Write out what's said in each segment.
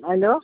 ¿Aló?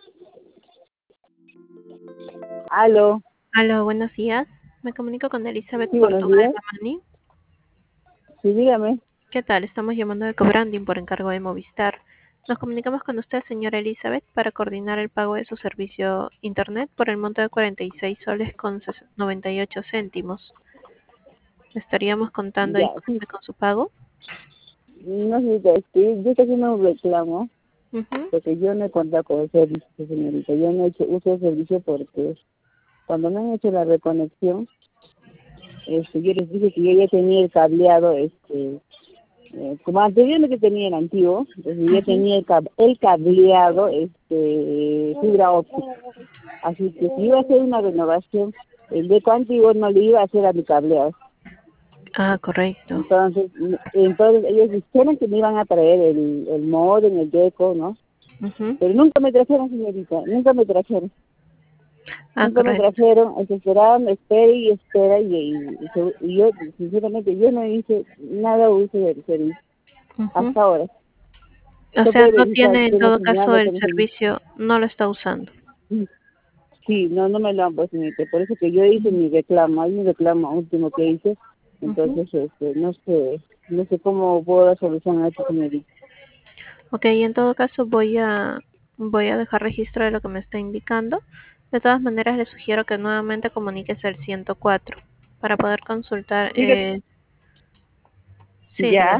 ¿Aló? Aló, buenos días. Me comunico con Elizabeth Sí, buenos Portugal días. Mamani. Sí, dígame. ¿Qué tal? Estamos llamando de Cobranding por encargo de Movistar. Nos comunicamos con usted, señora Elizabeth, para coordinar el pago de su servicio Internet por el monto de 46 soles con 98 céntimos. ¿Estaríamos contando Ya, sí. con su pago? No sé, yo estoy haciendo un reclamo Ujú. porque yo no he contado con el servicio, señorita. Yo no he hecho uso del servicio porque cuando me han hecho la reconexión, yo les dije que yo ya tenía el cableado, como anteriormente tenía el antiguo, entonces yo ya Ujú. tenía el cableado, fibra óptica. Así que si iba a hacer una renovación, el deco antiguo no le iba a hacer a mi cableado. Ah, correcto. Entonces ellos dijeron que me iban a traer el modem, el deco, ¿no? Ujú. Pero nunca me trajeron, señorita, nunca me trajeron. Ah, Nunca me correcto. trajeron, esperaban, espera y espera, y yo, sinceramente, yo no hice nada uso del servicio Ujú. hasta ahora. O Usted sea, puede no verificar, tiene en tiene todo señal, caso no el tiene señal. servicio, no lo está usando. Sí, no, no me lo han puesto, señorita. Por eso que yo hice mi reclamo, hay un reclamo último que hice, Ujú. entonces, no sé cómo puedo dar solución a esto, señorita. Ok, en todo caso voy a dejar registro de lo que me está indicando. De todas maneras, le sugiero que nuevamente comuniques el 104 para poder consultar. Fíjate, Sí, ya. dígame.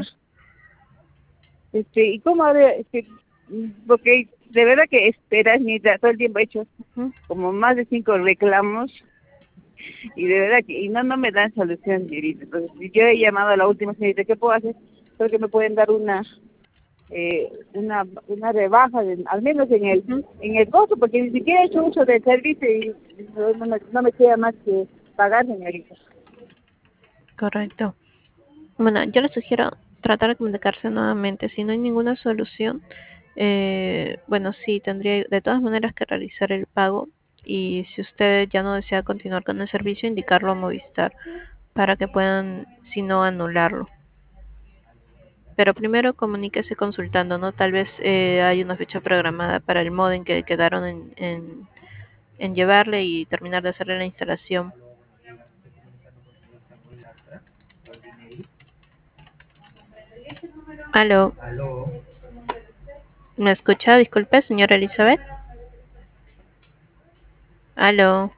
¿Y cómo haré? Porque de verdad que esperas, ni todo el tiempo he hecho Ujú. como más de 5 reclamos y de verdad que y no me dan solución, señorita. Entonces, si yo he llamado a la última señorita, ¿qué puedo hacer? Creo que me pueden dar una rebaja, al menos Ujú. en el costo, porque ni siquiera he hecho uso del servicio y no me queda más que pagar, señorita. Correcto. Bueno, yo le sugiero tratar de comunicarse nuevamente. Si no hay ninguna solución, bueno, sí, tendría de todas maneras que realizar el pago. Y si usted ya no desea continuar con el servicio, indicarlo a Movistar para que puedan, si no, anularlo. Pero primero comuníquese consultando, ¿no? Tal vez hay una fecha programada para el modem que quedaron en llevarle y terminar de hacerle la instalación. Aló, ¿me escucha? Disculpe, señora Elizabeth. Aló.